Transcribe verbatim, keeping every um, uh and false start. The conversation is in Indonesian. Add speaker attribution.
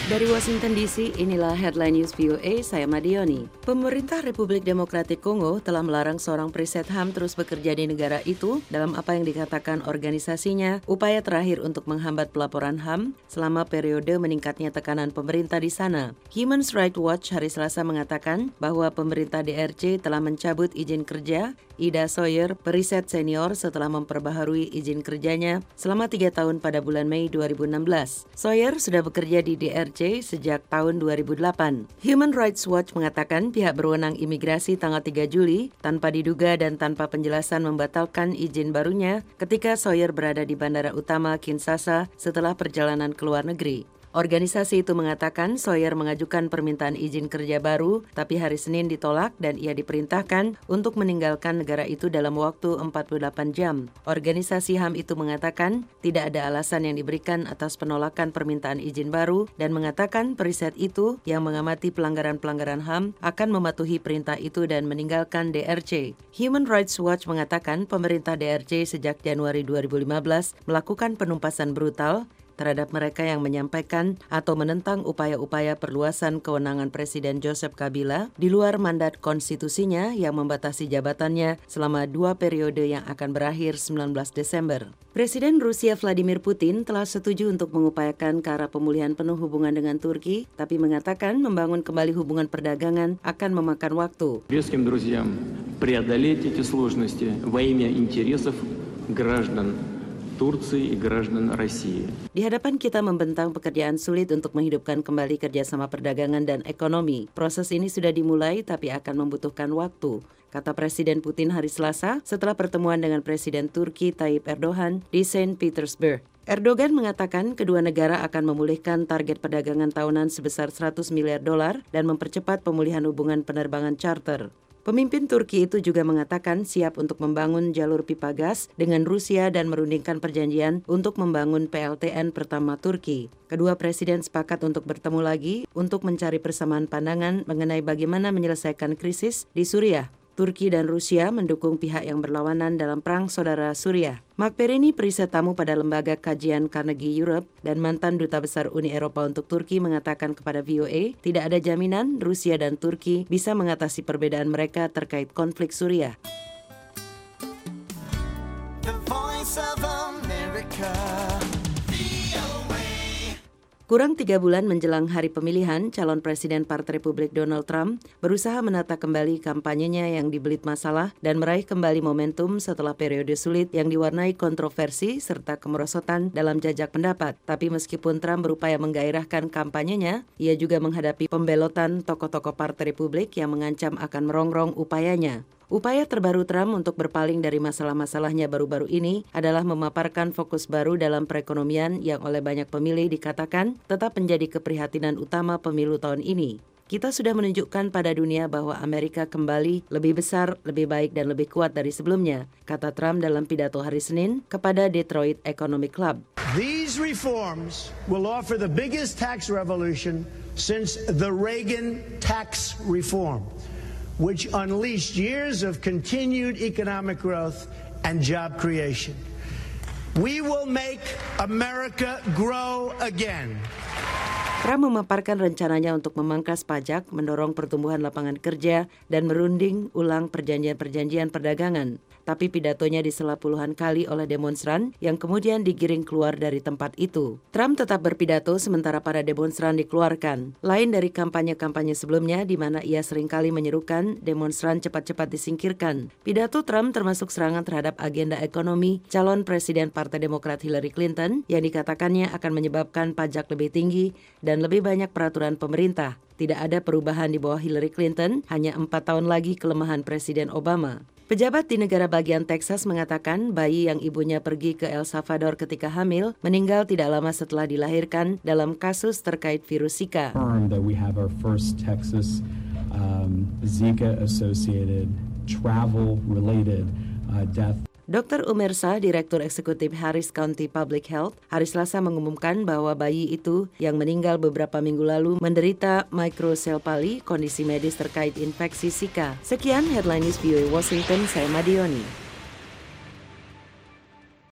Speaker 1: Dari Washington D C, inilah Headline News V O A, saya Madioni. Pemerintah Republik Demokratik Kongo telah melarang seorang periset H A M terus bekerja di negara itu dalam apa yang dikatakan organisasinya upaya terakhir untuk menghambat pelaporan H A M selama periode meningkatnya tekanan pemerintah di sana. Human Rights Watch hari Selasa mengatakan bahwa pemerintah D R C telah mencabut izin kerja Ida Sawyer, periset senior, setelah memperbaharui izin kerjanya selama tiga tahun pada bulan Mei dua ribu enam belas. Sawyer sudah bekerja di D R C sejak tahun dua ribu delapan. Human Rights Watch mengatakan pihak berwenang imigrasi tanggal tiga Juli tanpa diduga dan tanpa penjelasan membatalkan izin barunya ketika Sawyer berada di bandara utama Kinshasa setelah perjalanan ke luar negeri. Organisasi itu mengatakan Sawyer mengajukan permintaan izin kerja baru, tapi hari Senin ditolak dan ia diperintahkan untuk meninggalkan negara itu dalam waktu empat puluh delapan jam. Organisasi H A M itu mengatakan tidak ada alasan yang diberikan atas penolakan permintaan izin baru dan mengatakan periset itu yang mengamati pelanggaran-pelanggaran H A M akan mematuhi perintah itu dan meninggalkan D R C. Human Rights Watch mengatakan pemerintah D R C sejak Januari dua ribu lima belas melakukan penumpasan brutal terhadap mereka yang menyampaikan atau menentang upaya-upaya perluasan kewenangan Presiden Joseph Kabila di luar mandat konstitusinya yang membatasi jabatannya selama dua periode yang akan berakhir sembilan belas Desember. Presiden Rusia Vladimir Putin telah setuju untuk mengupayakan ke arah pemulihan penuh hubungan dengan Turki, tapi mengatakan membangun kembali hubungan perdagangan akan memakan waktu.
Speaker 2: Близким друзьям преодолеть эти сложности во имя интересов граждан Turki dan граждан России.
Speaker 1: Di hadapan kita membentang pekerjaan sulit untuk menghidupkan kembali kerjasama perdagangan dan ekonomi. Proses ini sudah dimulai tapi akan membutuhkan waktu, kata Presiden Putin hari Selasa setelah pertemuan dengan Presiden Turki Tayyip Erdogan di Saint Petersburg. Erdogan mengatakan kedua negara akan memulihkan target perdagangan tahunan sebesar seratus miliar dolar dan mempercepat pemulihan hubungan penerbangan charter. Pemimpin Turki itu juga mengatakan siap untuk membangun jalur pipa gas dengan Rusia dan merundingkan perjanjian untuk membangun P L T N pertama Turki. Kedua presiden sepakat untuk bertemu lagi untuk mencari persamaan pandangan mengenai bagaimana menyelesaikan krisis di Suriah. Turki dan Rusia mendukung pihak yang berlawanan dalam perang saudara Suriah. Mark Perini, periset tamu pada lembaga kajian Carnegie Europe dan mantan duta besar Uni Eropa untuk Turki, mengatakan kepada V O A, tidak ada jaminan Rusia dan Turki bisa mengatasi perbedaan mereka terkait konflik Suriah. The Voice of America. Kurang tiga bulan menjelang hari pemilihan, calon Presiden Partai Republik Donald Trump berusaha menata kembali kampanyenya yang dibelit masalah dan meraih kembali momentum setelah periode sulit yang diwarnai kontroversi serta kemerosotan dalam jajak pendapat. Tapi meskipun Trump berupaya menggairahkan kampanyenya, ia juga menghadapi pembelotan tokoh-tokoh Partai Republik yang mengancam akan merongrong upayanya. Upaya terbaru Trump untuk berpaling dari masalah-masalahnya baru-baru ini adalah memaparkan fokus baru dalam perekonomian yang oleh banyak pemilih dikatakan tetap menjadi keprihatinan utama pemilu tahun ini. Kita sudah menunjukkan pada dunia bahwa Amerika kembali lebih besar, lebih baik dan lebih kuat dari sebelumnya, kata Trump dalam pidato hari Senin kepada Detroit Economic Club.
Speaker 3: These reforms will offer the biggest tax revolution since the Reagan tax reform, which unleashed years of continued economic growth and job creation. We will make America grow again.
Speaker 1: Trump memaparkan rencananya untuk memangkas pajak, mendorong pertumbuhan lapangan kerja, dan merunding ulang perjanjian-perjanjian perdagangan. Tapi pidatonya disela puluhan kali oleh demonstran yang kemudian digiring keluar dari tempat itu. Trump tetap berpidato sementara para demonstran dikeluarkan. Lain dari kampanye-kampanye sebelumnya di mana ia seringkali menyerukan demonstran cepat-cepat disingkirkan. Pidato Trump termasuk serangan terhadap agenda ekonomi calon Presiden Partai Demokrat Hillary Clinton yang dikatakannya akan menyebabkan pajak lebih tinggi dan lebih banyak peraturan pemerintah. Tidak ada perubahan di bawah Hillary Clinton, hanya empat tahun lagi kelemahan Presiden Obama. Pejabat di negara bagian Texas mengatakan bayi yang ibunya pergi ke El Salvador ketika hamil meninggal tidak lama setelah dilahirkan dalam kasus terkait virus Zika.
Speaker 4: That we have our first Texas um, Zika-associated travel-related uh, death.
Speaker 1: Dokter Umersa, Direktur Eksekutif Harris County Public Health, hari Selasa mengumumkan bahwa bayi itu yang meninggal beberapa minggu lalu menderita microcephaly, kondisi medis terkait infeksi Zika. Sekian Headline News V O A Washington, saya Madioni.